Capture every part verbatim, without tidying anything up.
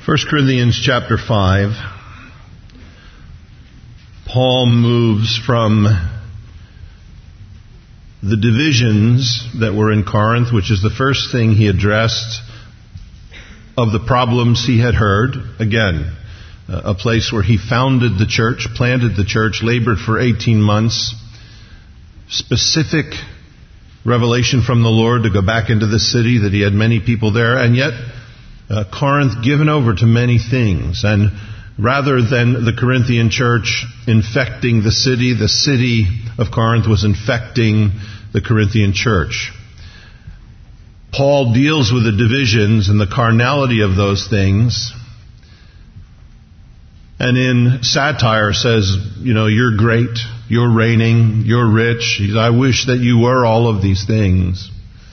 First Corinthians chapter five, Paul moves from the divisions that were in Corinth, which is the first thing he addressed of the problems he had heard. Again, a place where he founded the church, planted the church, labored for eighteen months. Specific revelation from the Lord to go back into the city, that he had many people there, and yet uh, Corinth given over to many things. And rather than the Corinthian church infecting the city, the city of Corinth was infecting the Corinthian church. Paul deals with the divisions and the carnality of those things, and in satire says, you know, you're great, you're reigning, you're rich. I wish that you were all of these things.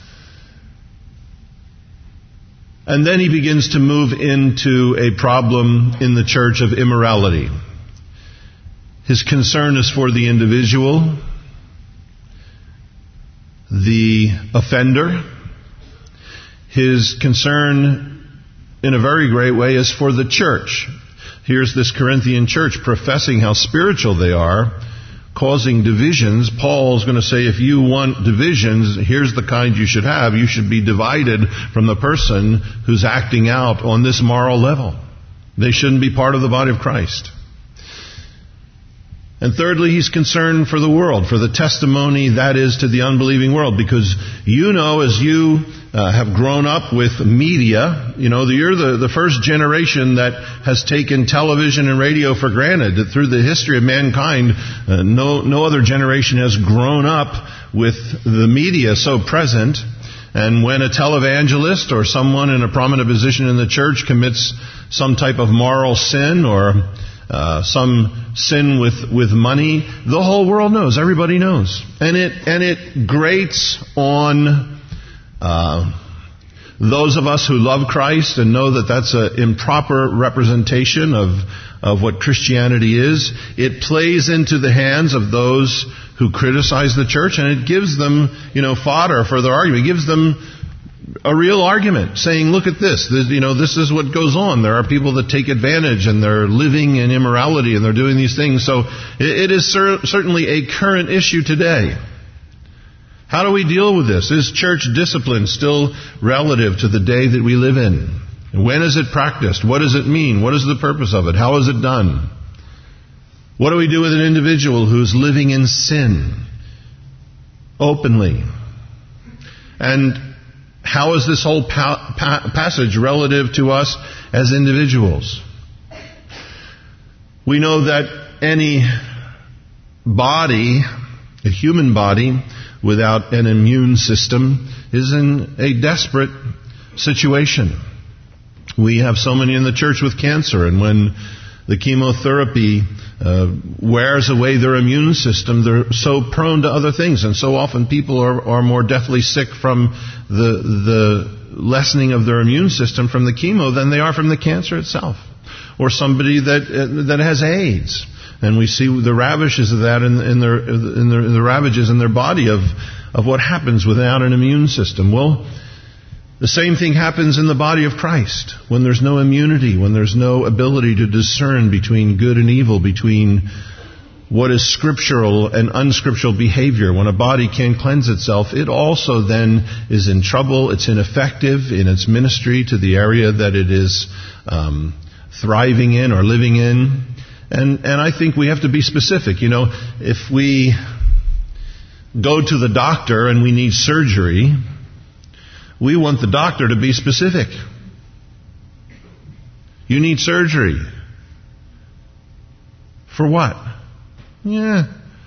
And then he begins to move into a problem in the church of immorality. His concern is for the individual, the offender. His concern, in a very great way, is for the church. Here's this Corinthian church professing how spiritual they are, causing divisions. Paul's going to say, if you want divisions, here's the kind you should have. You should be divided from the person who's acting out on this moral level. They shouldn't be part of the body of Christ. And thirdly, he's concerned for the world, for the testimony that is to the unbelieving world. Because you know, as you uh, have grown up with media, you know, you're the, the first generation that has taken television and radio for granted. That through the history of mankind, uh, no, no other generation has grown up with the media so present. And when a televangelist or someone in a prominent position in the church commits some type of moral sin or Uh, some sin with, with money, the whole world knows. Everybody knows. And it, and it grates on uh, those of us who love Christ and know that that's an improper representation of, of what Christianity is. It plays into the hands of those who criticize the church, and it gives them, you know, fodder for their argument. It gives them a real argument, saying, look at this. this, you know, this is what goes on. There are people that take advantage, and they're living in immorality, and they're doing these things. So it, it is cer- certainly a current issue today. How do we deal with this? Is church discipline still relative to the day that we live in? When is it practiced? What does it mean? What is the purpose of it? How is it done? What do we do with an individual who's living in sin openly? And how is this whole pa- pa- passage relative to us as individuals? We know that any body, a human body, without an immune system is in a desperate situation. We have so many in the church with cancer, and when the chemotherapy uh, wears away their immune system, they're so prone to other things, and so often people are, are more deathly sick from the the lessening of their immune system from the chemo than they are from the cancer itself, or somebody that uh, that has AIDS, and we see the ravages of that in, in their in their in the ravages in their body of of what happens without an immune system. Well, the same thing happens in the body of Christ when there's no immunity, when there's no ability to discern between good and evil, between what is scriptural and unscriptural behavior. When a body can't cleanse itself, it also then is in trouble. It's ineffective in its ministry to the area that it is um, thriving in or living in. And and I think we have to be specific. You know, if we go to the doctor and we need surgery, we want the doctor to be specific. You need surgery. For what? Yeah.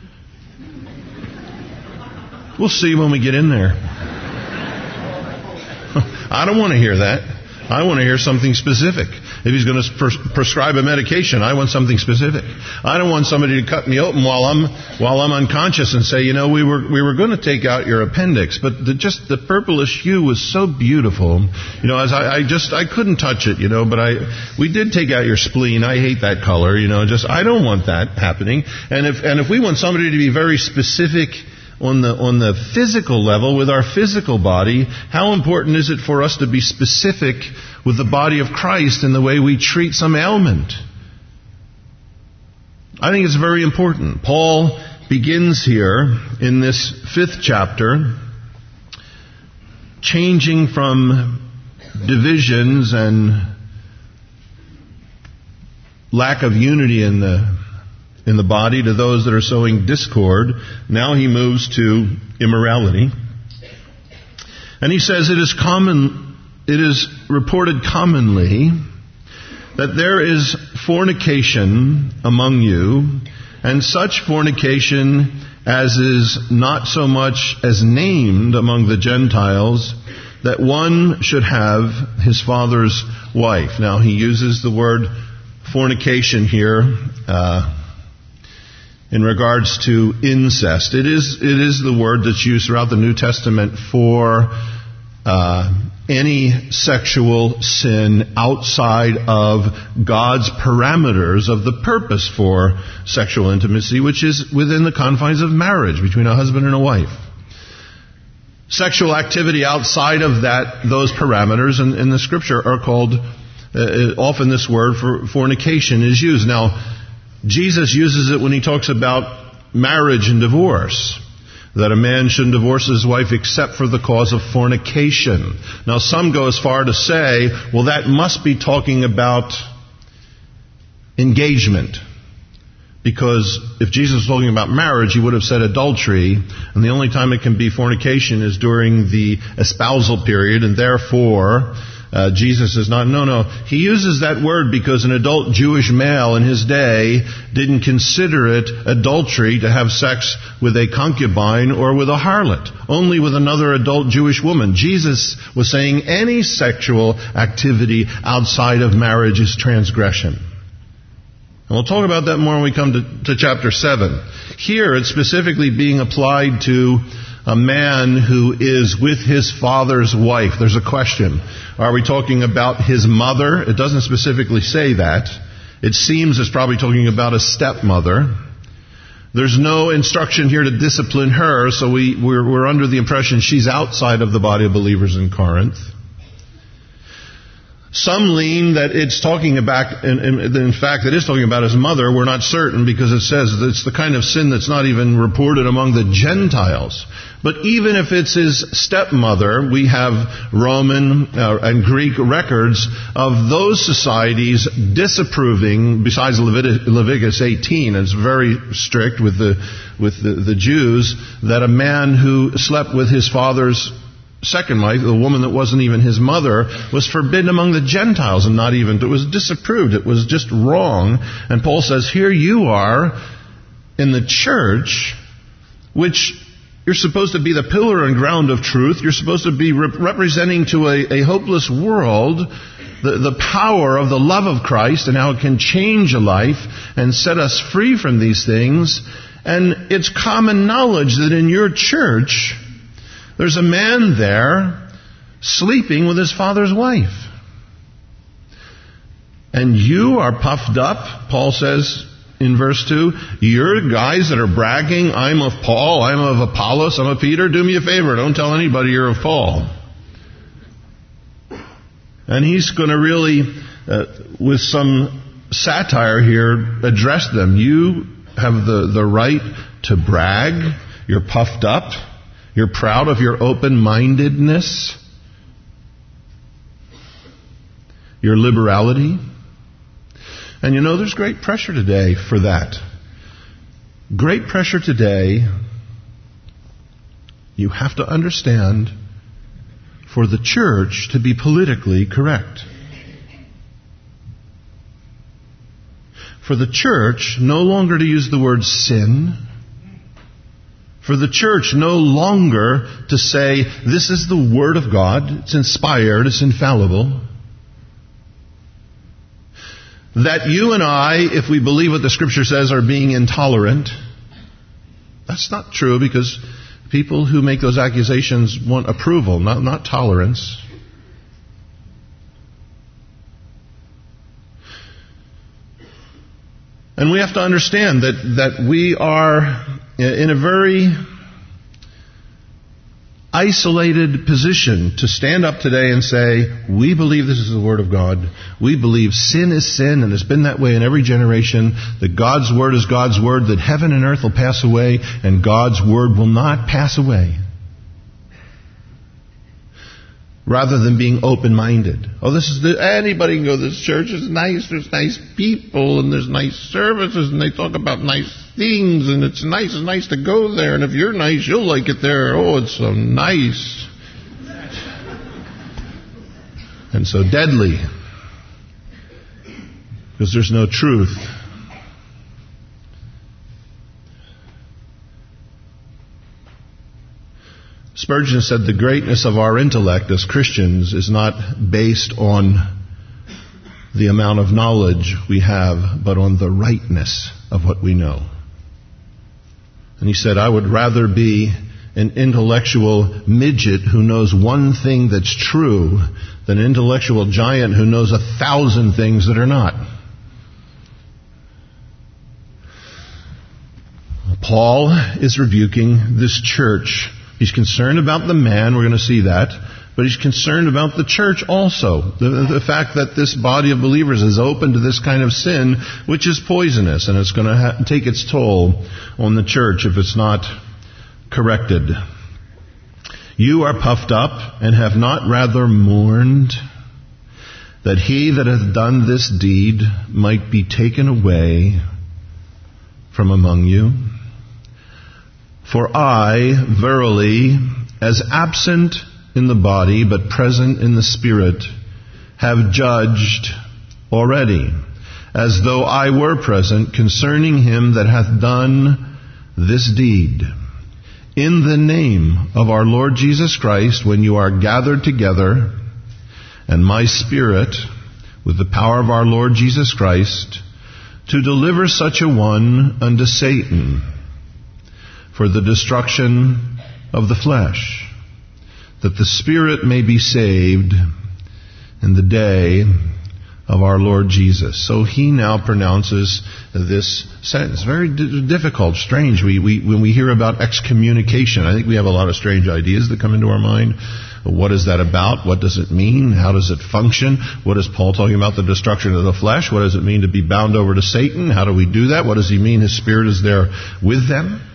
We'll see when we get in there. I don't want to hear that. I want to hear something specific. If he's going to pres- prescribe a medication, I want something specific. I don't want somebody to cut me open while I'm while I'm unconscious and say, you know, we were we were going to take out your appendix, but the, just the purplish hue was so beautiful. You know, as I, I just I couldn't touch it, you know, but I we did take out your spleen. I hate that color, you know. Just I don't want that happening. And if and if we want somebody to be very specific on the, on the physical level with our physical body, how important is it for us to be specific with the body of Christ in the way we treat some ailment? I think it's very important. Paul begins here in this fifth chapter, changing from divisions and lack of unity in the in the body to those that are sowing discord. Now he moves to immorality. And he says it is common, it is reported commonly that there is fornication among you, and such fornication as is not so much as named among the Gentiles, that one should have his father's wife. Now he uses the word fornication here uh, in regards to incest. It is it is the word that's used throughout the New Testament for uh, any sexual sin outside of God's parameters of the purpose for sexual intimacy, which is within the confines of marriage between a husband and a wife. Sexual activity outside of that, those parameters in, in the Scripture are called, uh, often this word for fornication is used. Now, Jesus uses it when he talks about marriage and divorce, that a man shouldn't divorce his wife except for the cause of fornication. Now, some go as far to say, well, that must be talking about engagement. Because if Jesus was talking about marriage, he would have said adultery, and the only time it can be fornication is during the espousal period, and therefore uh, Jesus is not, no, no. He uses that word because an adult Jewish male in his day didn't consider it adultery to have sex with a concubine or with a harlot, only with another adult Jewish woman. Jesus was saying any sexual activity outside of marriage is transgression. And we'll talk about that more when we come to, to chapter seven. Here it's specifically being applied to a man who is with his father's wife. There's a question. Are we talking about his mother? It doesn't specifically say that. It seems it's probably talking about a stepmother. There's no instruction here to discipline her, so we, we're, we're under the impression she's outside of the body of believers in Corinth. Some lean that it's talking about, in, in fact, it is talking about his mother. We're not certain because it says it's the kind of sin that's not even reported among the Gentiles. But even if it's his stepmother, we have Roman uh, and Greek records of those societies disapproving, besides Levit- Leviticus eighteen, it's very strict with the, with the, the Jews, that a man who slept with his father's second wife, the woman that wasn't even his mother, was forbidden among the Gentiles, and not even, it was disapproved. It was just wrong. And Paul says, here you are in the church, which you're supposed to be the pillar and ground of truth. You're supposed to be rep- representing to a, a hopeless world the, the power of the love of Christ and how it can change a life and set us free from these things. And it's common knowledge that in your church, there's a man there sleeping with his father's wife. And you are puffed up, Paul says in verse two. You're guys that are bragging, I'm of Paul, I'm of Apollos, I'm of Peter. Do me a favor, don't tell anybody you're of Paul. And he's going to really, uh, with some satire here, address them. You have the, the right to brag. You're puffed up. You're proud of your open-mindedness, your liberality. And you know, there's great pressure today for that. Great pressure today, you have to understand, for the church to be politically correct. For the church no longer to use the word sin. For the church no longer to say, this is the Word of God, it's inspired, it's infallible. That you and I, if we believe what the Scripture says, are being intolerant. That's not true, because people who make those accusations want approval, not, not tolerance. And we have to understand that, that we are in a very isolated position to stand up today and say, we believe this is the Word of God. We believe sin is sin, and it's been that way in every generation, that God's Word is God's Word, that heaven and earth will pass away, and God's Word will not pass away. Rather than being open-minded. Oh, this is the, anybody can go, this church is nice, there's nice people, and there's nice services, and they talk about nice things, and it's nice, it's nice to go there, and if you're nice, you'll like it there. Oh, it's so nice. And so deadly. Because there's no truth. Spurgeon said the greatness of our intellect as Christians is not based on the amount of knowledge we have, but on the rightness of what we know. And he said, I would rather be an intellectual midget who knows one thing that's true than an intellectual giant who knows a thousand things that are not. Paul is rebuking this church. He's concerned about the man, we're going to see that, but he's concerned about the church also. The, the fact that this body of believers is open to this kind of sin, which is poisonous, and it's going to ha- take its toll on the church if it's not corrected. You are puffed up and have not rather mourned that he that hath done this deed might be taken away from among you. For I, verily, as absent in the body, but present in the Spirit, have judged already, as though I were present, concerning him that hath done this deed. In the name of our Lord Jesus Christ, when you are gathered together, and my Spirit, with the power of our Lord Jesus Christ, to deliver such a one unto Satan, for the destruction of the flesh, that the Spirit may be saved in the day of our Lord Jesus. So he now pronounces this sentence. Very d- difficult, strange. We, we, when we hear about excommunication, I think we have a lot of strange ideas that come into our mind. What is that about? What does it mean? How does it function? What is Paul talking about? The destruction of the flesh? What does it mean to be bound over to Satan? How do we do that? What does he mean his Spirit is there with them?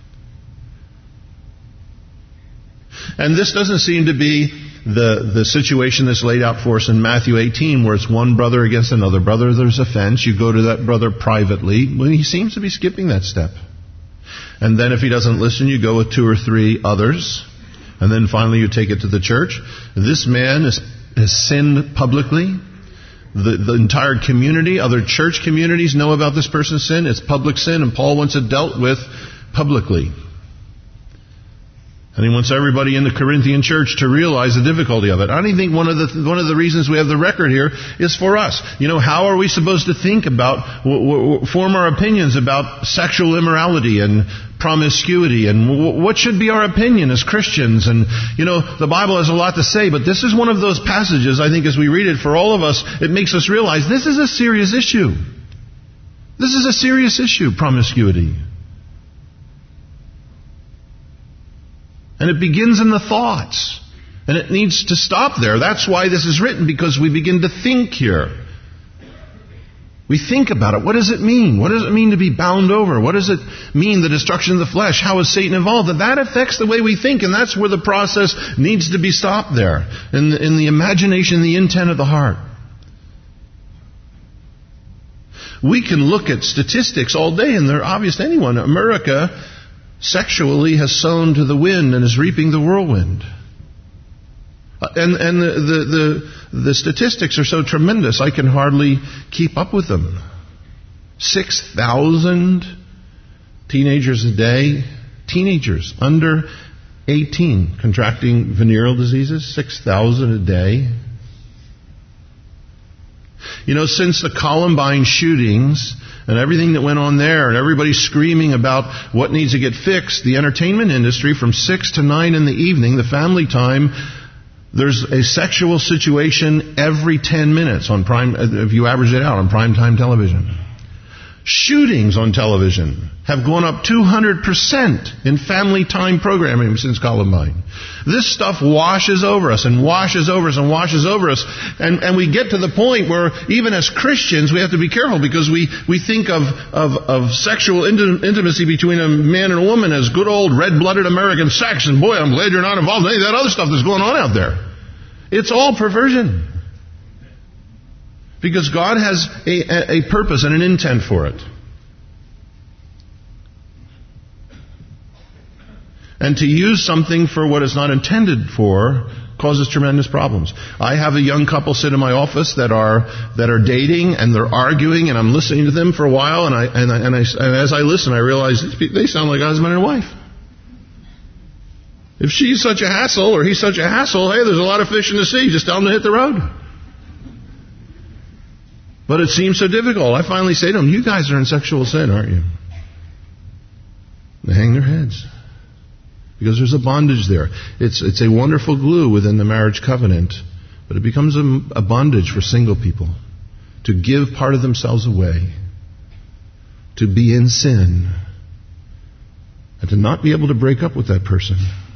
And this doesn't seem to be the, the situation that's laid out for us in Matthew eighteen, where it's one brother against another brother. There's offense. You go to that brother privately. Well, he seems to be skipping that step. And then if he doesn't listen, you go with two or three others. And then finally you take it to the church. This man is, has sinned publicly. The, the entire community, other church communities know about this person's sin. It's public sin, and Paul wants it dealt with publicly. And he wants everybody in the Corinthian church to realize the difficulty of it. I don't think one of the one of the reasons we have the record here is for us. You know, how are we supposed to think about, w- w- form our opinions about sexual immorality and promiscuity, and w- what should be our opinion as Christians? And, you know, the Bible has a lot to say, but this is one of those passages, I think, as we read it, for all of us, it makes us realize this is a serious issue. This is a serious issue, promiscuity. And it begins in the thoughts. And it needs to stop there. That's why this is written, because we begin to think here. We think about it. What does it mean? What does it mean to be bound over? What does it mean, the destruction of the flesh? How is Satan involved? And that affects the way we think, and that's where the process needs to be stopped there. In the, in the imagination, the intent of the heart. We can look at statistics all day, and they're obvious to anyone. America sexually has sown to the wind and is reaping the whirlwind. And and the, the, the, the statistics are so tremendous, I can hardly keep up with them. Six thousand teenagers a day, teenagers under eighteen contracting venereal diseases, six thousand a day. You know, since the Columbine shootings and everything that went on there, and everybody screaming about what needs to get fixed, the entertainment industry, from six to nine in the evening, the family time, there's a sexual situation every ten minutes on prime, if you average it out, on primetime television. Shootings on television have gone up two hundred percent in family time programming since Columbine. This stuff washes over us and washes over us and washes over us. And, and we get to the point where even as Christians we have to be careful because we, we think of, of, of sexual intim- intimacy between a man and a woman as good old red-blooded American sex. And boy, I'm glad you're not involved in any of that other stuff that's going on out there. It's all perversion. Because God has a, a purpose and an intent for it. And to use something for what it's not intended for causes tremendous problems. I have a young couple sit in my office that are that are dating and they're arguing, and I'm listening to them for a while, and I and, I, and, I, and as I listen, I realize they sound like a husband and wife. If she's such a hassle or he's such a hassle, hey, there's a lot of fish in the sea. Just tell them to hit the road. But it seems so difficult. I finally say to them, you guys are in sexual sin, aren't you? They hang their heads. Because there's a bondage there. It's it's a wonderful glue within the marriage covenant, but it becomes a, a bondage for single people to give part of themselves away, to be in sin, and to not be able to break up with that person.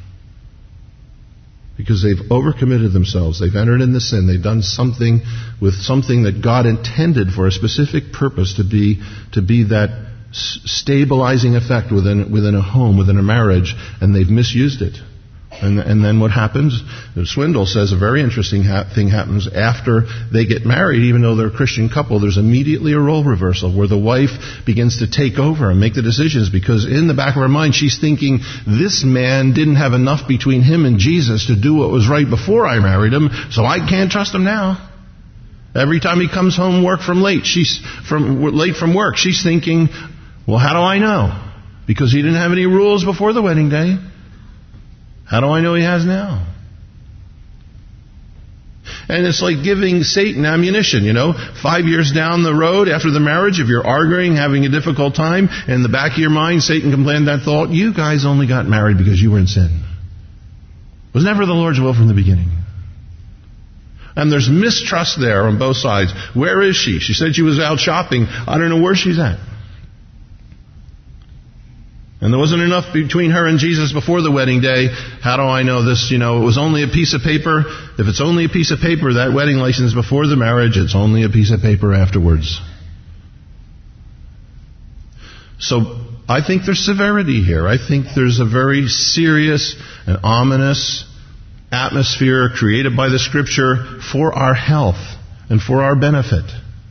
Because they've overcommitted themselves. They've entered into sin. They've done something with something that God intended for a specific purpose to be to be that s- stabilizing effect within within a home, within a marriage, and they've misused it. And, and then what happens? Swindoll says a very interesting ha- thing happens after they get married, even though they're a Christian couple. There's immediately a role reversal where the wife begins to take over and make the decisions because in the back of her mind she's thinking, this man didn't have enough between him and Jesus to do what was right before I married him, so I can't trust him now. Every time he comes home work from late, she's from late from work, she's thinking, well, how do I know? Because he didn't have any rules before the wedding day. How do I know he has now? And it's like giving Satan ammunition, you know. Five years down the road after the marriage, if you're arguing, having a difficult time, in the back of your mind, Satan can plant that thought, you guys only got married because you were in sin. It was never the Lord's will from the beginning. And there's mistrust there on both sides. Where is she? She said she was out shopping. I don't know where she's at. And there wasn't enough between her and Jesus before the wedding day. How do I know this? You know, it was only a piece of paper. If it's only a piece of paper, that wedding license before the marriage, it's only a piece of paper afterwards. So I think there's severity here. I think there's a very serious and ominous atmosphere created by the Scripture for our health and for our benefit.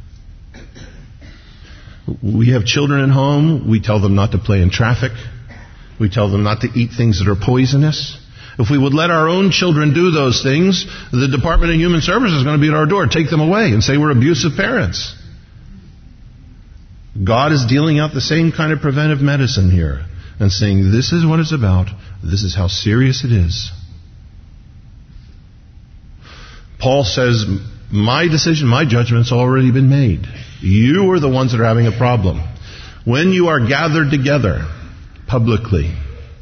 We have children at home. We tell them not to play in traffic. We tell them not to eat things that are poisonous. If we would let our own children do those things, the Department of Human Services is going to be at our door, take them away, and say we're abusive parents. God is dealing out the same kind of preventive medicine here and saying this is what it's about. This is how serious it is. Paul says, my decision, my judgment's already been made. You are the ones that are having a problem. When you are gathered together publicly,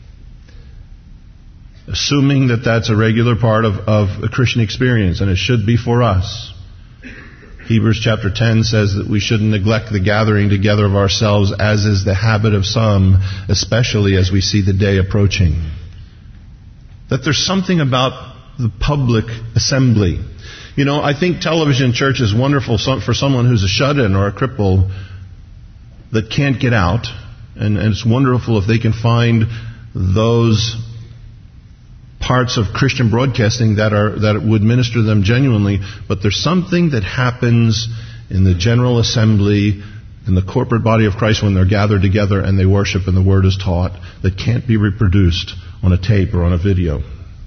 assuming that that's a regular part of, of a Christian experience, and it should be for us. Hebrews chapter ten says that we shouldn't neglect the gathering together of ourselves, as is the habit of some, especially as we see the day approaching. That there's something about the public assembly. You know, I think television church is wonderful for someone who's a shut-in or a cripple that can't get out. And, and it's wonderful if they can find those parts of Christian broadcasting that are that would minister to them genuinely. But there's something that happens in the general assembly, in the corporate body of Christ when they're gathered together and they worship and the Word is taught that can't be reproduced on a tape or on a video.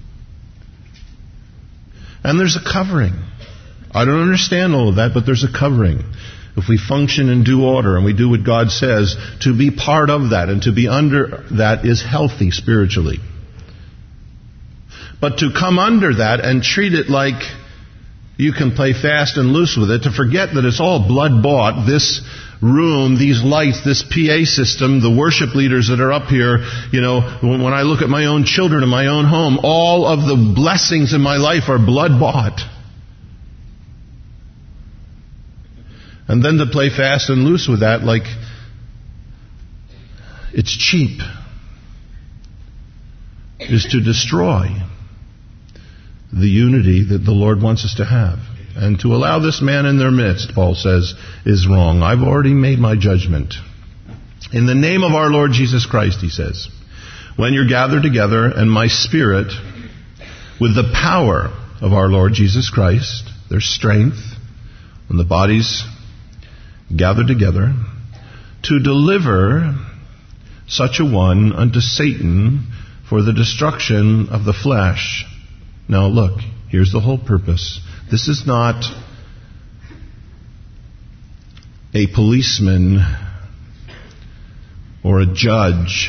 And there's a covering. I don't understand all of that, but there's a covering. If we function in due order and we do what God says, to be part of that and to be under that is healthy spiritually. But to come under that and treat it like you can play fast and loose with it, to forget that it's all blood bought, this room, these lights, this P A system, the worship leaders that are up here, you know, when I look at my own children in my own home, all of the blessings in my life are blood bought. And then to play fast and loose with that, like it's cheap, is to destroy the unity that the Lord wants us to have. And to allow this man in their midst, Paul says, is wrong. I've already made my judgment. In the name of our Lord Jesus Christ, he says, when you're gathered together, and my Spirit, with the power of our Lord Jesus Christ, there's strength, when the body's gathered together, to deliver such a one unto Satan for the destruction of the flesh. Now look, here's the whole purpose. This is not a policeman or a judge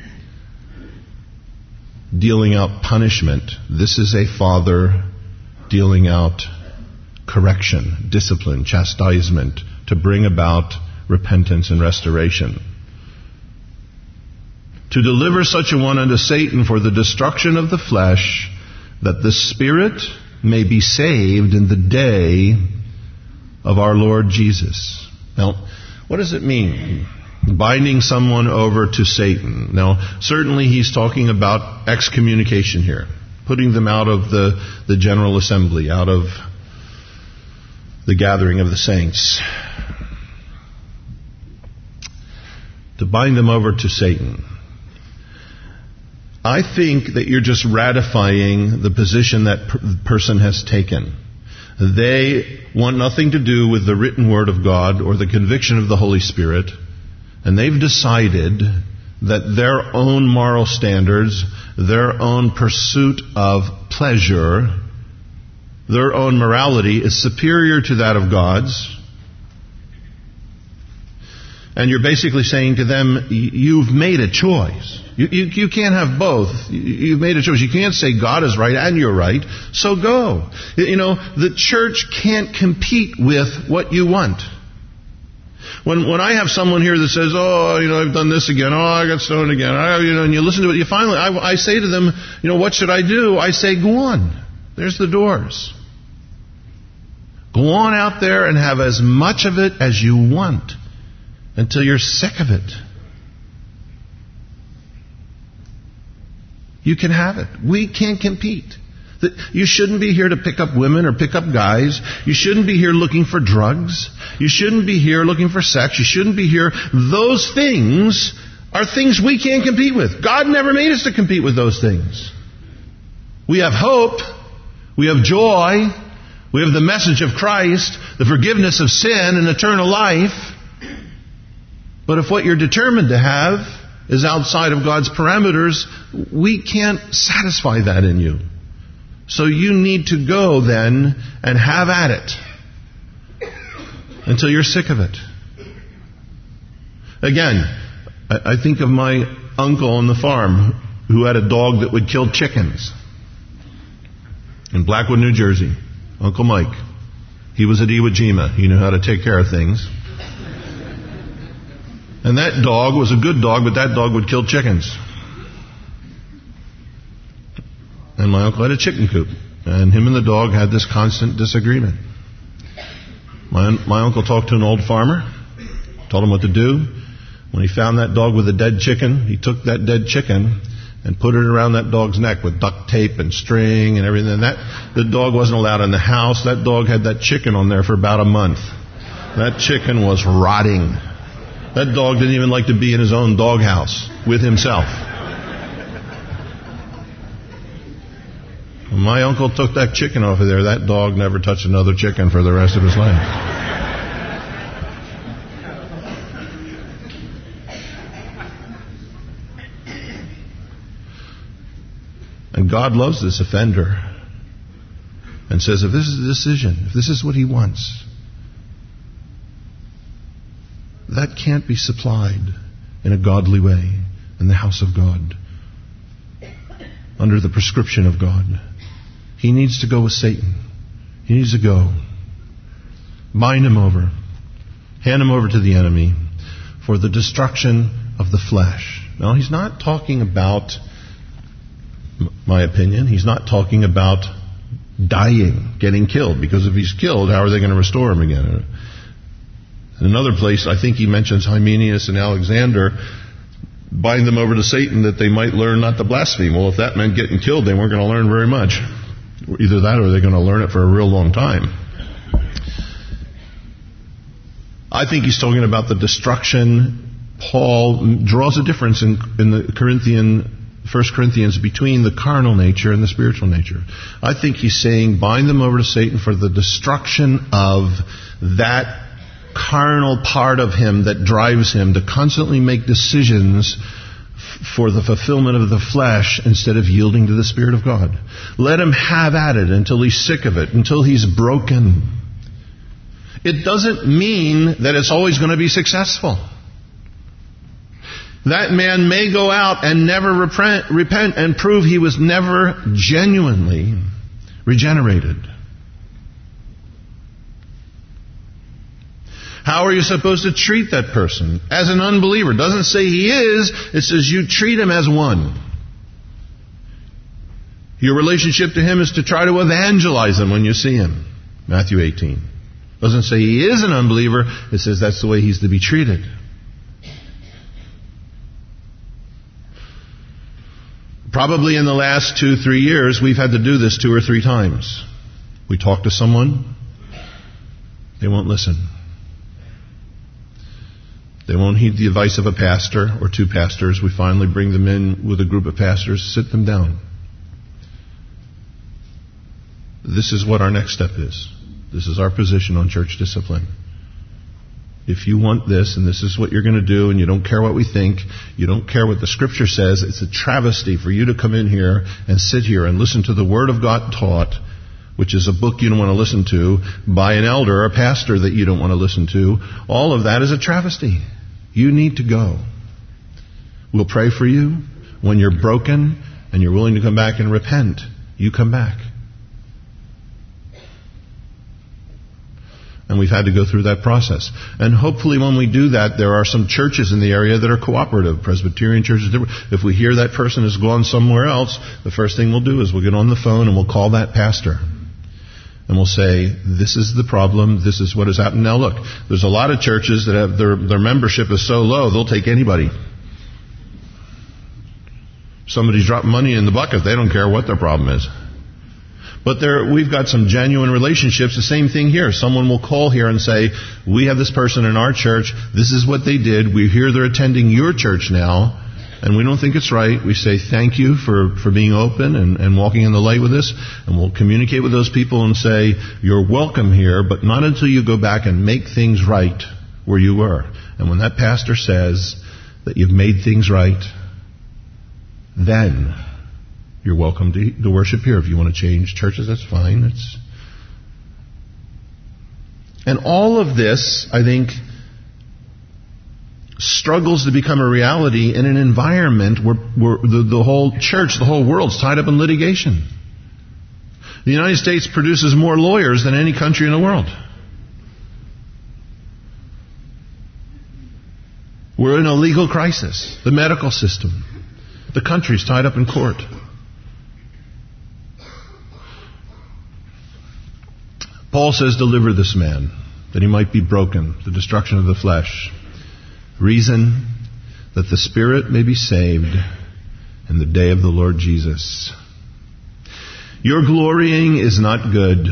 dealing out punishment. This is a father dealing out correction, discipline, chastisement to bring about repentance and restoration. To deliver such a one unto Satan for the destruction of the flesh, that the spirit may be saved in the day of our Lord Jesus. Now, what does it mean? Binding someone over to Satan. Now, certainly he's talking about excommunication here. Putting them out of the, the general assembly, out of the gathering of the saints. To bind them over to Satan. I think that you're just ratifying the position that per- person has taken. They want nothing to do with the written word of God or the conviction of the Holy Spirit. And they've decided that their own moral standards, their own pursuit of pleasure, their own morality is superior to that of God's. And you're basically saying to them, you've made a choice. You, you, you can't have both. You've made a choice. You can't say God is right and you're right, so go. You know, the church can't compete with what you want. When when I have someone here that says, oh, you know, I've done this again, oh, I got stoned again, I, you know, and you listen to it, you finally, I, I say to them, you know, what should I do? I say, go on. There's the doors. Go on out there and have as much of it as you want until you're sick of it. You can have it. We can't compete. You shouldn't be here to pick up women or pick up guys. You shouldn't be here looking for drugs. You shouldn't be here looking for sex. You shouldn't be here. Those things are things we can't compete with. God never made us to compete with those things. We have hope. We have joy. We have the message of Christ, the forgiveness of sin and eternal life. But if what you're determined to have is outside of God's parameters, we can't satisfy that in you. So you need to go then and have at it until you're sick of it. Again, I think of my uncle on the farm who had a dog that would kill chickens in Blackwood, New Jersey. Uncle Mike. He was at Iwo Jima. He knew how to take care of things. And that dog was a good dog, but that dog would kill chickens. And my uncle had a chicken coop. And him and the dog had this constant disagreement. My, my uncle talked to an old farmer, told him what to do. When he found that dog with a dead chicken, he took that dead chicken and put it around that dog's neck with duct tape and string and everything. And that, the dog wasn't allowed in the house. That dog had that chicken on there for about a month. That chicken was rotting. That dog didn't even like to be in his own doghouse with himself. When my uncle took that chicken off of there, that dog never touched another chicken for the rest of his life. And God loves this offender and says, if this is the decision, if this is what he wants, that can't be supplied in a godly way in the house of God, under the prescription of God. He needs to go with Satan. He needs to go. Bind him over. Hand him over to the enemy for the destruction of the flesh. Now, he's not talking about, my opinion, he's not talking about dying, getting killed, because if he's killed, how are they going to restore him again? In another place, I think he mentions Hymenaeus and Alexander. bind them over to Satan that they might learn not to blaspheme. Well, if that meant getting killed, they weren't going to learn very much. Either that or they're going to learn it for a real long time. I think he's talking about the destruction. Paul draws a difference in, in the Corinthian, First Corinthians between the carnal nature and the spiritual nature. I think he's saying bind them over to Satan for the destruction of that carnal part of him that drives him to constantly make decisions f- for the fulfillment of the flesh instead of yielding to the Spirit of God. Let him have at it until he's sick of it, until he's broken. It doesn't mean that it's always going to be successful. That man may go out and never repent, repent and prove he was never genuinely regenerated. How are you supposed to treat that person? As an unbeliever. It doesn't say he is. It says you treat him as one. Your relationship to him is to try to evangelize him when you see him. Matthew eighteen. It doesn't say he is an unbeliever. It says that's the way he's to be treated. Probably in the last two, three years, we've had to do this two or three times. We talk to someone. They won't listen. They won't heed the advice of a pastor or two pastors. We finally bring them in with a group of pastors, sit them down. This is what our next step is. This is our position on church discipline. If you want this, and this is what you're going to do, and you don't care what we think, you don't care what the Scripture says, it's a travesty for you to come in here and sit here and listen to the Word of God taught, which is a book you don't want to listen to, by an elder or a pastor that you don't want to listen to. All of that is a travesty. You need to go. We'll pray for you. When you're broken and you're willing to come back and repent, you come back. And we've had to go through that process. And hopefully when we do that, there are some churches in the area that are cooperative, Presbyterian churches. If we hear that person has gone somewhere else, the first thing we'll do is we'll get on the phone and we'll call that pastor. And we'll say, this is the problem, this is what has happened. Now look, there's a lot of churches that have their, their membership is so low, they'll take anybody. Somebody's dropped money in the bucket, they don't care what their problem is. But there, we've got some genuine relationships. The same thing here. Someone will call here and say, we have this person in our church. This is what they did. We hear they're attending your church now. And we don't think it's right. We say thank you for, for being open and, and walking in the light with us. And we'll communicate with those people and say, you're welcome here, but not until you go back and make things right where you were. And when that pastor says that you've made things right, then you're welcome to, to worship here. If you want to change churches, that's fine. It's... And all of this, I think, struggles to become a reality in an environment where, where the, the whole church, the whole world's tied up in litigation. The United States produces more lawyers than any country in the world. We're in a legal crisis. The medical system. The country's tied up in court. Paul says, deliver this man, that he might be broken, the destruction of the flesh. Reason, that the spirit may be saved in the day of the Lord Jesus. Your glorying is not good.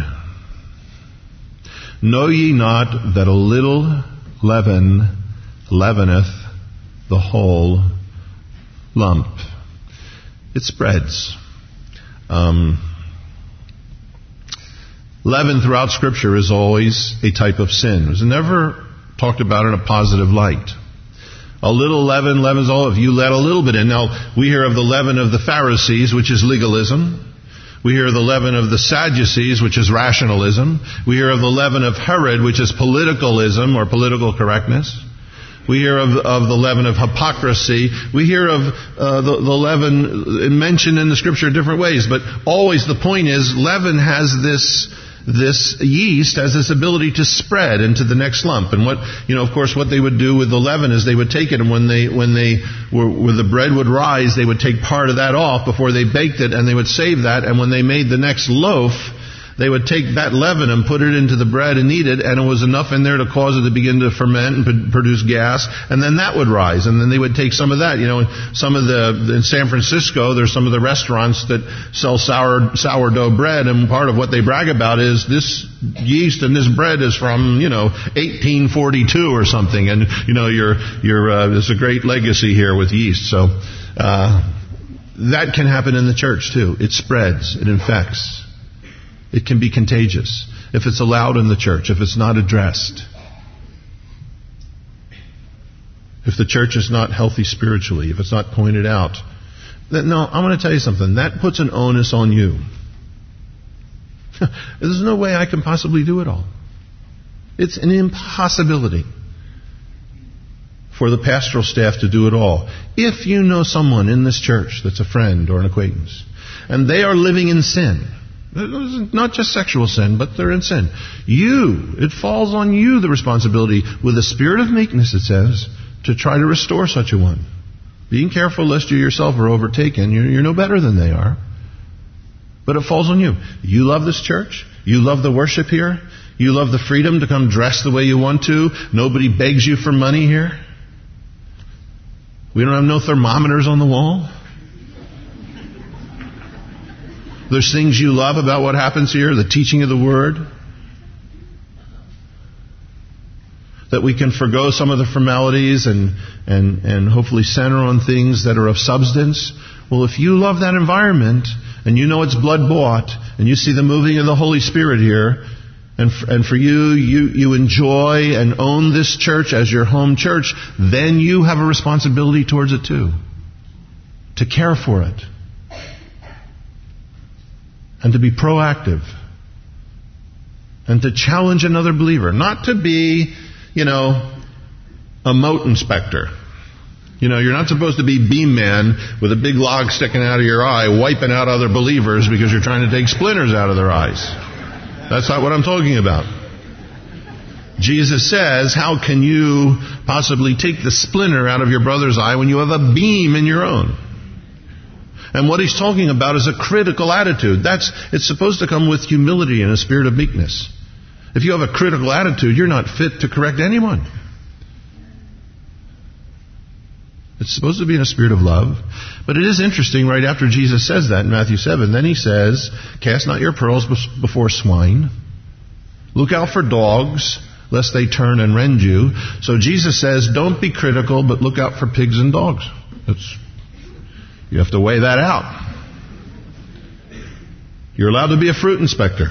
Know ye not that a little leaven leaveneth the whole lump? It spreads. Um... Leaven throughout Scripture is always a type of sin. It's never talked about in a positive light. A little leaven leavens all. If you let a little bit in. Now, we hear of the leaven of the Pharisees, which is legalism. We hear of the leaven of the Sadducees, which is rationalism. We hear of the leaven of Herod, which is politicalism or political correctness. We hear of, of the leaven of hypocrisy. We hear of uh, the, the leaven mentioned in the Scripture in different ways. But always the point is, leaven has this... This yeast has this ability to spread into the next lump. And what, you know, of course, what they would do with the leaven is they would take it, and when they, when they were, when the bread would rise, they would take part of that off before they baked it, and they would save that. And when they made the next loaf, they would take that leaven and put it into the bread and eat it, and it was enough in there to cause it to begin to ferment and p- produce gas, and then that would rise, and then they would take some of that. You know, some of the, in San Francisco, there's some of the restaurants that sell sour, sourdough bread, and part of what they brag about is this yeast and this bread is from, you know, eighteen forty-two or something, and, you know, you're, you're, uh, there's a great legacy here with yeast, so, uh, that can happen in the church too. It spreads, it infects. It can be contagious if it's allowed in the church, if it's not addressed. If the church is not healthy spiritually, if it's not pointed out. Then, no, I'm going to tell you something. That puts an onus on you. There's no way I can possibly do it all. It's an impossibility for the pastoral staff to do it all. If you know someone in this church that's a friend or an acquaintance, and they are living in sin, not just sexual sin, but they're in sin. You, it falls on you the responsibility, with a spirit of meekness, it says, to try to restore such a one. Being careful lest you yourself are overtaken. You're, you're no better than they are. But it falls on you. You love this church. You love the worship here. You love the freedom to come dress the way you want to. Nobody begs you for money here. We don't have no thermometers on the wall. There's things you love about what happens here, the teaching of the Word. That we can forgo some of the formalities and, and, and hopefully center on things that are of substance. Well, if you love that environment, and you know it's blood bought, and you see the moving of the Holy Spirit here, and for, and for you, you, you enjoy and own this church as your home church, then you have a responsibility towards it too. To care for it. And to be proactive. And to challenge another believer. Not to be, you know, a moat inspector. You know, you're not supposed to be beam man with a big log sticking out of your eye, wiping out other believers because you're trying to take splinters out of their eyes. That's not what I'm talking about. Jesus says, how can you possibly take the splinter out of your brother's eye when you have a beam in your own? And what he's talking about is a critical attitude. That's, it's supposed to come with humility and a spirit of meekness. If you have a critical attitude, you're not fit to correct anyone. It's supposed to be in a spirit of love. But it is interesting, right after Jesus says that in Matthew seven, then he says, cast not your pearls before swine. Look out for dogs, lest they turn and rend you. So Jesus says, don't be critical, but look out for pigs and dogs. That's, you have to weigh that out. You're allowed to be a fruit inspector.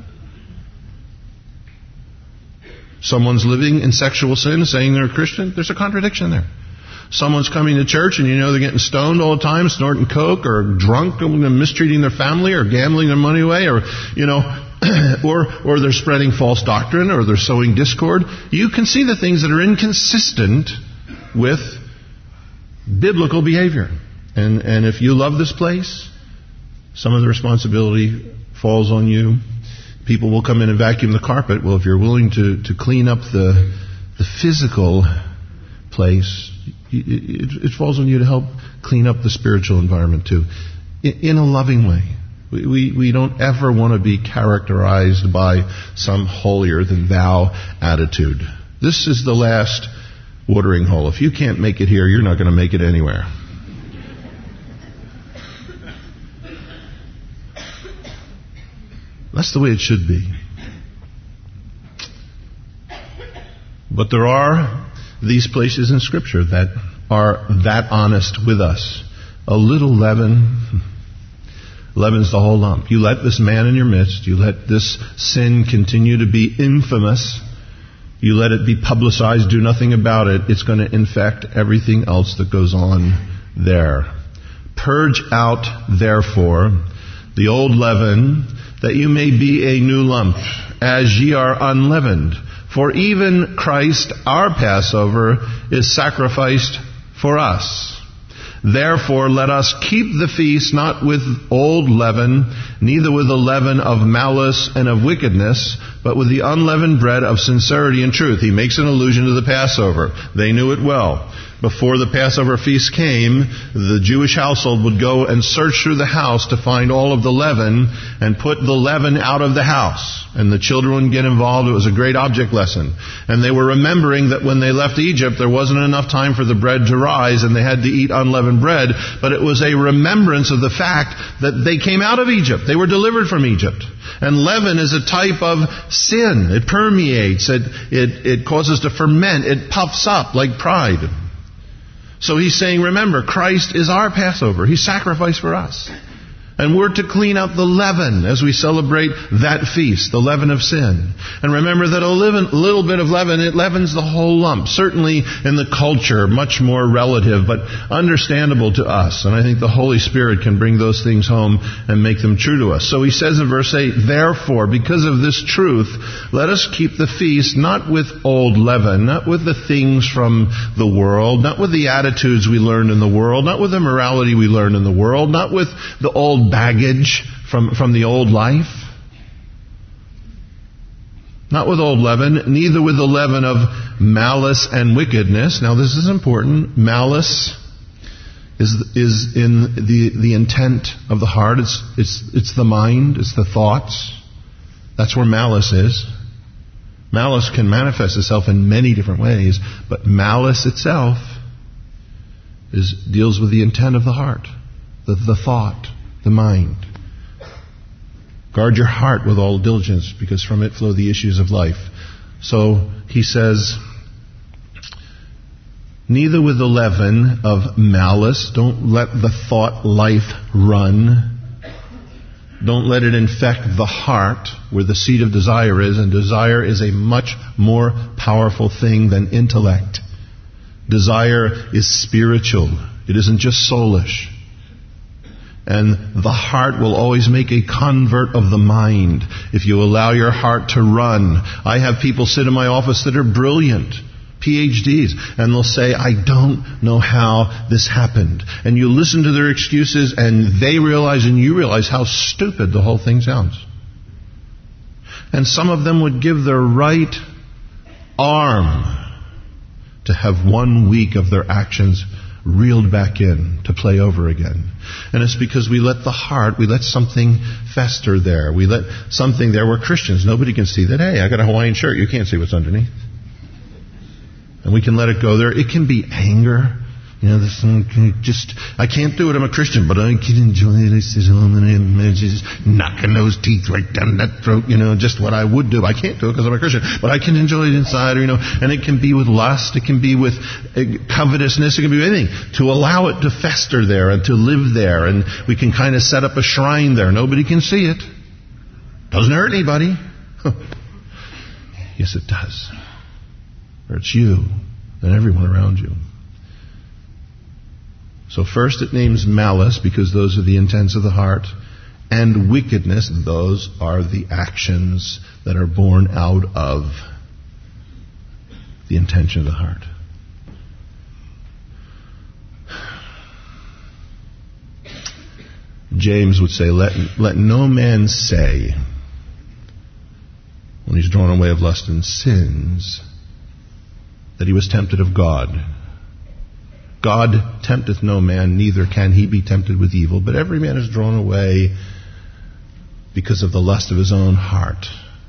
Someone's living in sexual sin, saying they're a Christian. There's a contradiction there. Someone's coming to church and you know they're getting stoned all the time, snorting coke, or drunk and mistreating their family, or gambling their money away, or, you know, or or they're spreading false doctrine, or they're sowing discord. You can see the things that are inconsistent with biblical behavior. And and if you love this place, some of the responsibility falls on you. People will come in and vacuum the carpet. Well, if you're willing to, to clean up the the physical place, it, it falls on you to help clean up the spiritual environment too, in, in a loving way. We, we we don't ever want to be characterized by some holier-than-thou attitude. This is the last watering hole. If you can't make it here, you're not going to make it anywhere. That's the way it should be. But there are these places in Scripture that are that honest with us. A little leaven leavens the whole lump. You let this man in your midst, you let this sin continue to be infamous, you let it be publicized, do nothing about it, it's going to infect everything else that goes on there. Purge out, therefore, the old leaven, that you may be a new lump, as ye are unleavened. For even Christ, our Passover, is sacrificed for us. Therefore, let us keep the feast not with old leaven, neither with the leaven of malice and of wickedness, but with the unleavened bread of sincerity and truth. He makes an allusion to the Passover. They knew it well. before the Passover feast came, the Jewish household would go and search through the house to find all of the leaven and put the leaven out of the house. And the children would get involved. It was a great object lesson. And they were remembering that when they left Egypt, there wasn't enough time for the bread to rise and they had to eat unleavened bread. But it was a remembrance of the fact that they came out of Egypt. They were delivered from Egypt. And leaven is a type of sin. It permeates. It, it, it causes to ferment. It puffs up like pride. So he's saying, remember, Christ is our Passover. He sacrificed for us. And we're to clean up the leaven as we celebrate that feast, the leaven of sin. And remember that a little bit of leaven, it leavens the whole lump. Certainly in the culture, much more relative, but understandable to us. And I think the Holy Spirit can bring those things home and make them true to us. So he says in verse eight, therefore, because of this truth, let us keep the feast not with old leaven, not with the things from the world, not with the attitudes we learned in the world, not with the morality we learned in the world, not with the old baggage from, from the old life. Not with old leaven, neither with the leaven of malice and wickedness. Now this is important. Malice is is in the, the intent of the heart. It's, it's, it's the mind. It's the thoughts. That's where malice is. Malice can manifest itself in many different ways, but malice itself is deals with the intent of the heart, the, the thought, the mind. Guard your heart with all diligence, because from it flow the issues of life. So he says, neither with the leaven of malice. Don't let the thought life run. Don't let it infect the heart where the seat of desire is. And desire is a much more powerful thing than intellect. Desire is spiritual. It isn't just soulish. And the heart will always make a convert of the mind if you allow your heart to run. I have people sit in my office that are brilliant, P H Ds, and they'll say, I don't know how this happened. And you listen to their excuses and they realize and you realize how stupid the whole thing sounds. And some of them would give their right arm to have one week of their actions reeled back in to play over again. And it's because we let the heart, we let something fester there. We let something there. We're Christians. Nobody can see that, hey, I got a Hawaiian shirt. You can't see what's underneath. And we can let it go there. It can be anger. You know, this just, I can't do it. I'm a Christian, but I can enjoy it. It's just knocking those teeth right down that throat. You know, just what I would do. I can't do it because I'm a Christian, but I can enjoy it inside. Or, you know, and it can be with lust. It can be with covetousness. It can be with anything. To allow it to fester there and to live there, and we can kind of set up a shrine there. Nobody can see it. Doesn't hurt anybody. Yes, it does. Or it's you and everyone around you. So first it names malice, because those are the intents of the heart, and wickedness, those are the actions that are born out of the intention of the heart. James would say, let, let no man say, when he's drawn away of lust and sins, that he was tempted of God. God tempteth no man, neither can he be tempted with evil. But every man is drawn away because of the lust of his own heart.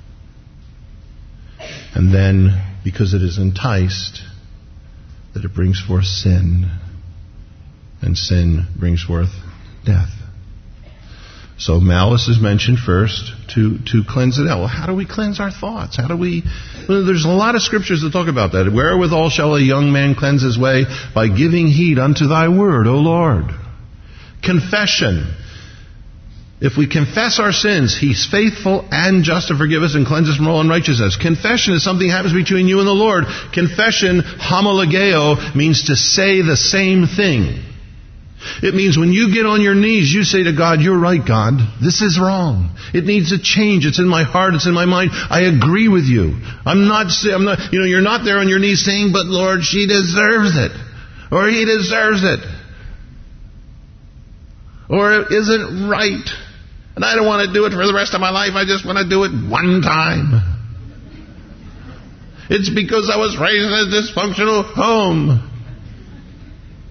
And then, because it is enticed, that it brings forth sin. And sin brings forth death. So malice is mentioned first to, to cleanse it out. Well, how do we cleanse our thoughts? How do we... Well, there's a lot of scriptures that talk about that. Wherewithal shall a young man cleanse his way? By giving heed unto thy word, O Lord. Confession. If we confess our sins, he's faithful and just to forgive us and cleanse us from all unrighteousness. Confession is something that happens between you and the Lord. Confession, homologeo, means to say the same thing. It means when you get on your knees, you say to God, you're right, God. This is wrong. It needs a change. It's in my heart. It's in my mind. I agree with you. I'm not, I'm not, you know, you're not there on your knees saying, but Lord, she deserves it. Or he deserves it. Or it isn't right. And I don't want to do it for the rest of my life. I just want to do it one time. It's because I was raised in a dysfunctional home.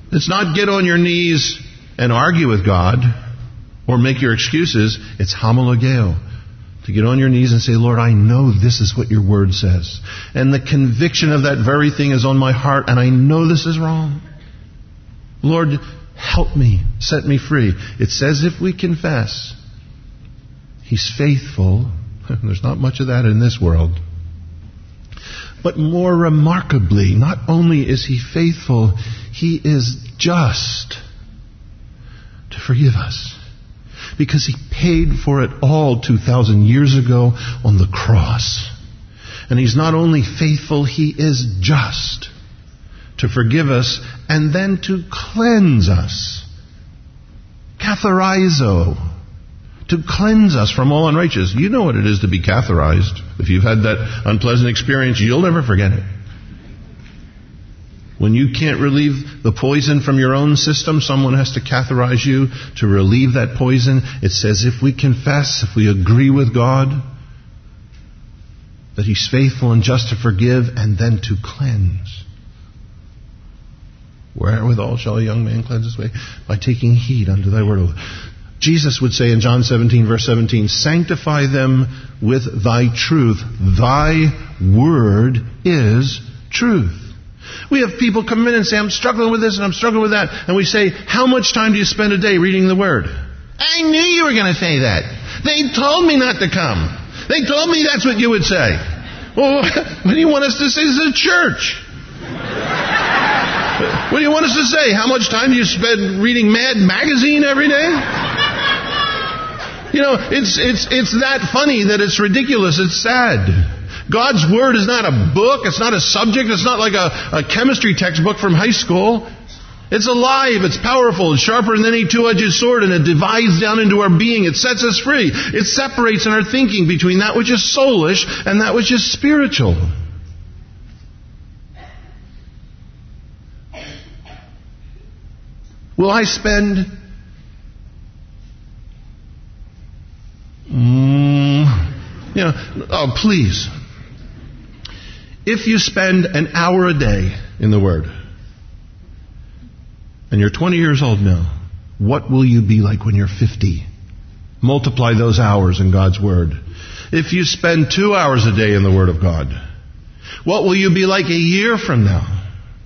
It's not get on your knees and argue with God or make your excuses. It's homologeo. To get on your knees and say, Lord, I know this is what your word says. And the conviction of that very thing is on my heart, and I know this is wrong. Lord, help me, set me free. It says if we confess, He's faithful. There's not much of that in this world. But more remarkably, not only is He faithful, He is just to forgive us. Because He paid for it all two thousand years ago on the cross. And He's not only faithful, He is just to forgive us and then to cleanse us. Catharizo. To cleanse us from all unrighteousness. You know what it is to be catherized. If you've had that unpleasant experience, you'll never forget it. When you can't relieve the poison from your own system, someone has to catheterize you to relieve that poison. It says if we confess, if we agree with God, that He's faithful and just to forgive and then to cleanse. Wherewithal shall a young man cleanse his way? By taking heed unto thy word. Jesus would say in John seventeen, verse seventeen, sanctify them with thy truth. Thy word is truth. We have people come in and say, I'm struggling with this and I'm struggling with that. And we say, how much time do you spend a day reading the Word? I knew you were going to say that. They told me not to come. They told me that's what you would say. Well, what do you want us to say as a church? What do you want us to say? How much time do you spend reading Mad Magazine every day? You know, it's, it's, it's that funny that it's ridiculous. It's sad. God's Word is not a book. It's not a subject. It's not like a, a chemistry textbook from high school. It's alive. It's powerful. It's sharper than any two-edged sword, and it divides down into our being. It sets us free. It separates in our thinking between that which is soulish and that which is spiritual. Will I spend mm, you know, oh, please. If you spend an hour a day in the Word, and you're twenty years old now, what will you be like when you're fifty? Multiply those hours in God's Word. If you spend two hours a day in the Word of God, what will you be like a year from now?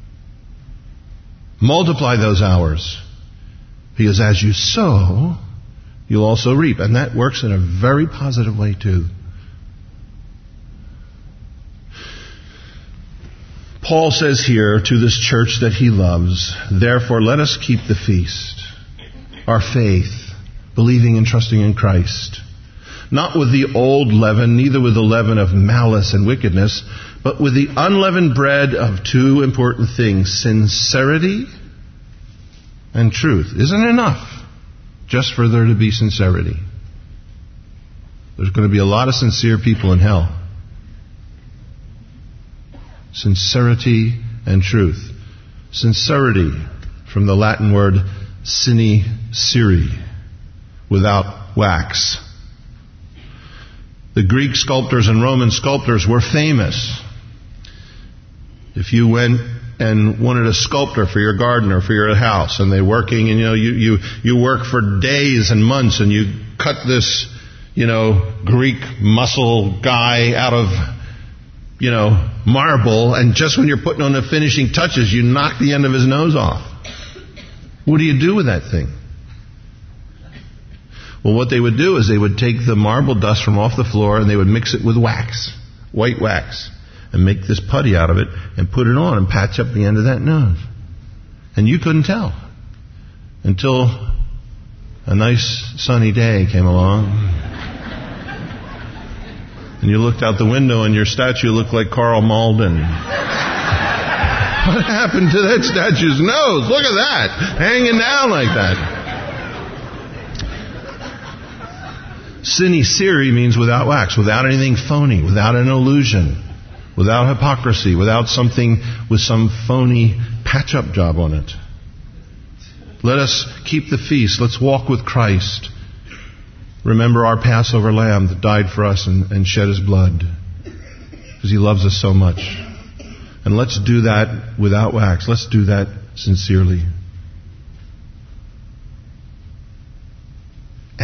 Multiply those hours. Because as you sow, you'll also reap. And that works in a very positive way too. Paul says here to this church that he loves, therefore let us keep the feast, our faith, believing and trusting in Christ, not with the old leaven, neither with the leaven of malice and wickedness, but with the unleavened bread of two important things, sincerity and truth. Isn't enough just for there to be sincerity. There's going to be a lot of sincere people in hell. Sincerity and truth. Sincerity, from the Latin word sine cere, without wax. The Greek sculptors and Roman sculptors were famous. If you went and wanted a sculptor for your garden or for your house, and they're working, and you know, you, you, you work for days and months, and you cut this, you know, Greek muscle guy out of, you know, marble, and just when you're putting on the finishing touches, you knock the end of his nose off. What do you do with that thing? Well, what they would do is they would take the marble dust from off the floor and they would mix it with wax, white wax, and make this putty out of it and put it on and patch up the end of that nose. And you couldn't tell until a nice sunny day came along. And you looked out the window and your statue looked like Carl Malden. What happened to that statue's nose? Look at that. Hanging down like that. Sine cere means without wax, without anything phony, without an illusion, without hypocrisy, without something with some phony patch-up job on it. Let us keep the feast. Let's walk with Christ. Remember our Passover lamb that died for us and, and shed his blood because he loves us so much. And let's do that without wax. Let's do that sincerely.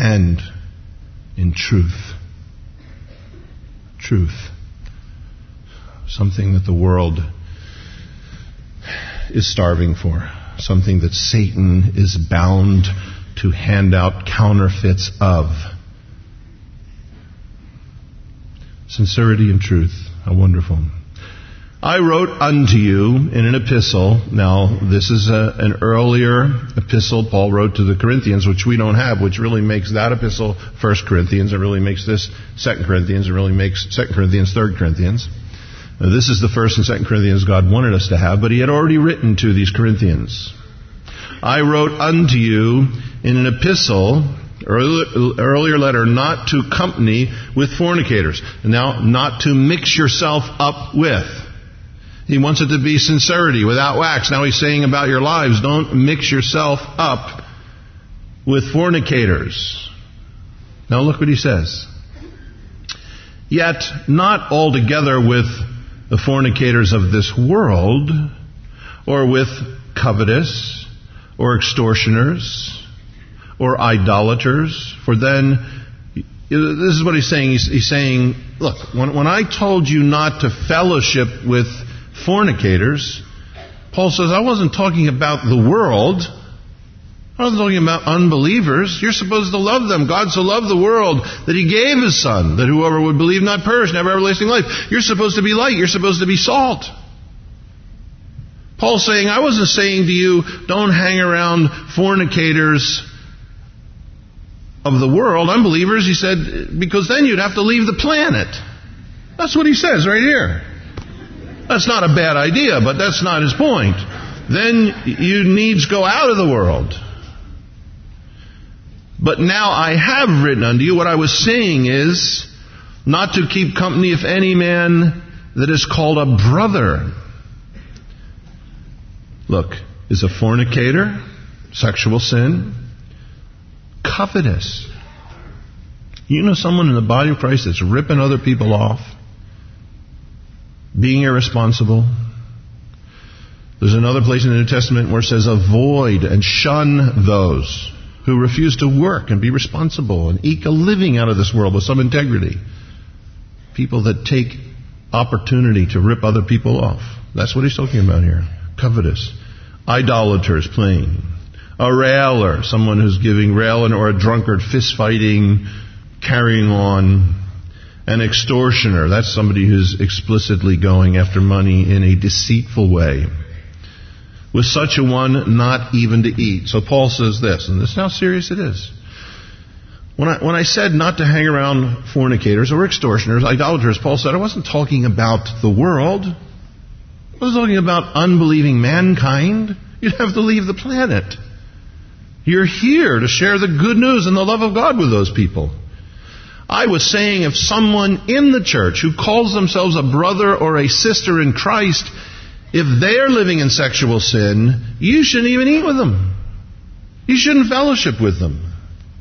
and in truth. Truth. Something that the world is starving for. Something that Satan is bound to hand out counterfeits of. Sincerity and truth. How wonderful. I wrote unto you in an epistle. Now, this is a, an earlier epistle Paul wrote to the Corinthians, which we don't have, which really makes that epistle First Corinthians. It really makes this Second Corinthians. It really makes Second Corinthians Third Corinthians. Now, this is the First and Second Corinthians God wanted us to have, but he had already written to these Corinthians. I wrote unto you in an epistle, earlier letter, not to company with fornicators. Now, not to mix yourself up with. He wants it to be sincerity, without wax. Now he's saying about your lives, don't mix yourself up with fornicators. Now look what he says. Yet not altogether with the fornicators of this world, or with covetous, or extortioners, or idolaters. For then, this is what he's saying. He's, he's saying, look, when, when I told you not to fellowship with fornicators, Paul says, I wasn't talking about the world. I wasn't talking about unbelievers. You're supposed to love them. God so loved the world that he gave his Son, that whoever would believe not perish, and have everlasting life. You're supposed to be light. You're supposed to be salt. Paul's saying, I wasn't saying to you, don't hang around fornicators of the world, unbelievers. He said, because then you'd have to leave the planet. That's what he says right here. That's not a bad idea, but that's not his point. Then you needs go out of the world. But now I have written unto you, what I was saying is, not to keep company if any man that is called a brother. Look, is a fornicator, sexual sin, covetous. You know someone in the body of Christ that's ripping other people off? Being irresponsible. There's another place in the New Testament where it says, avoid and shun those who refuse to work and be responsible and eke a living out of this world with some integrity. People that take opportunity to rip other people off. That's what he's talking about here. Covetous. Idolaters, plain. A railer, someone who's giving railing, or a drunkard, fist fighting, carrying on. An extortioner, that's somebody who's explicitly going after money in a deceitful way. With such a one, not even to eat. So Paul says this, and this is how serious it is. When I, when I said not to hang around fornicators or extortioners, idolaters, Paul said I wasn't talking about the world. I was talking about unbelieving mankind. You'd have to leave the planet. You're here to share the good news and the love of God with those people. I was saying if someone in the church who calls themselves a brother or a sister in Christ, if they're living in sexual sin, you shouldn't even eat with them. You shouldn't fellowship with them.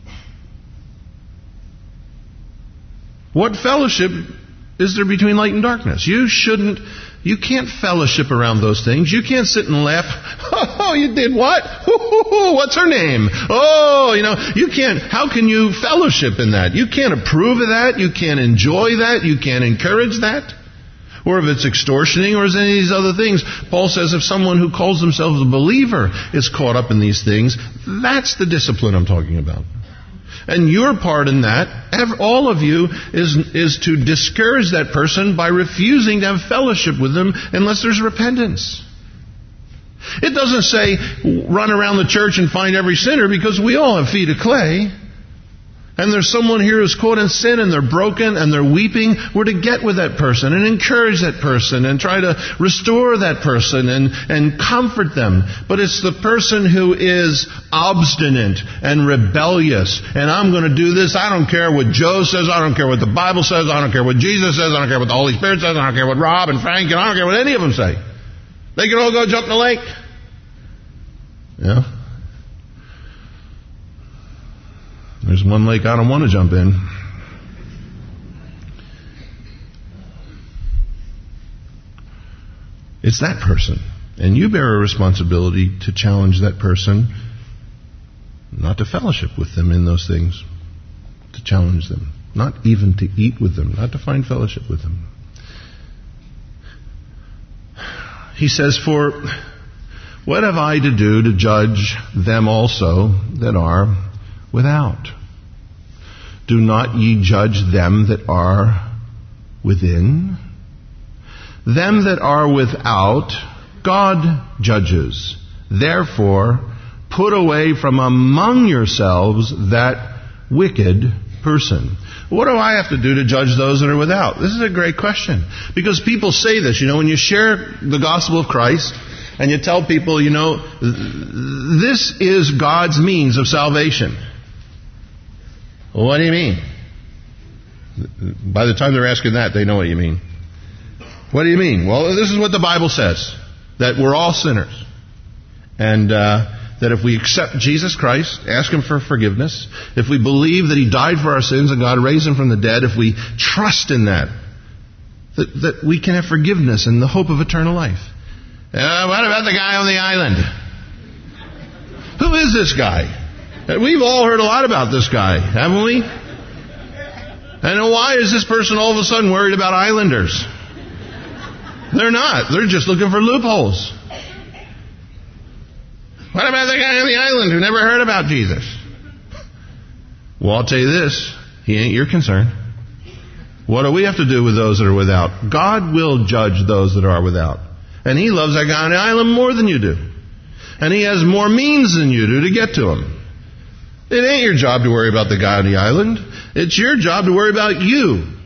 What fellowship is there between light and darkness? You shouldn't, you can't fellowship around those things. You can't sit and laugh. Oh, you did what? What's her name? Oh, you know, you can't, how can you fellowship in that? You can't approve of that. You can't enjoy that. You can't encourage that. Or if it's extortioning or any of these other things. Paul says if someone who calls themselves a believer is caught up in these things, that's the discipline I'm talking about. And your part in that, all of you, is, is to discourage that person by refusing to have fellowship with them unless there's repentance. It doesn't say run around the church and find every sinner, because we all have feet of clay. And there's someone here who's caught in sin and they're broken and they're weeping. We're to get with that person and encourage that person and try to restore that person and, and comfort them. But it's the person who is obstinate and rebellious. And I'm going to do this. I don't care what Joe says. I don't care what the Bible says. I don't care what Jesus says. I don't care what the Holy Spirit says. I don't care what Rob and Frank and I don't care what any of them say. They can all go jump in the lake. Yeah. There's one lake I don't want to jump in. It's that person. And you bear a responsibility to challenge that person not to fellowship with them in those things. to challenge them, not even to eat with them, not to find fellowship with them. He says, for what have I to do to judge them also that are without? Do not ye judge them that are within? Them that are without, God judges. Therefore, put away from among yourselves that wicked person. What do I have to do to judge those that are without? This is a great question. Because people say this, you know, when you share the gospel of Christ, and you tell people, you know, this is God's means of salvation. Well, what do you mean? By the time they're asking that, they know what you mean. What do you mean? Well, this is what the Bible says, that we're all sinners. And uh, that if we accept Jesus Christ, ask Him for forgiveness, if we believe that He died for our sins and God raised Him from the dead, if we trust in that, that, that we can have forgiveness and the hope of eternal life. Uh, what about the guy on the island? Who is this guy? We've all heard a lot about this guy, haven't we? And why is this person all of a sudden worried about islanders? They're not. They're just looking for loopholes. What about the guy on the island who never heard about Jesus? Well, I'll tell you this. He ain't your concern. What do we have to do with those that are without? God will judge those that are without. And He loves that guy on the island more than you do. And He has more means than you do to get to him. It ain't your job to worry about the guy on the island. It's your job to worry about you.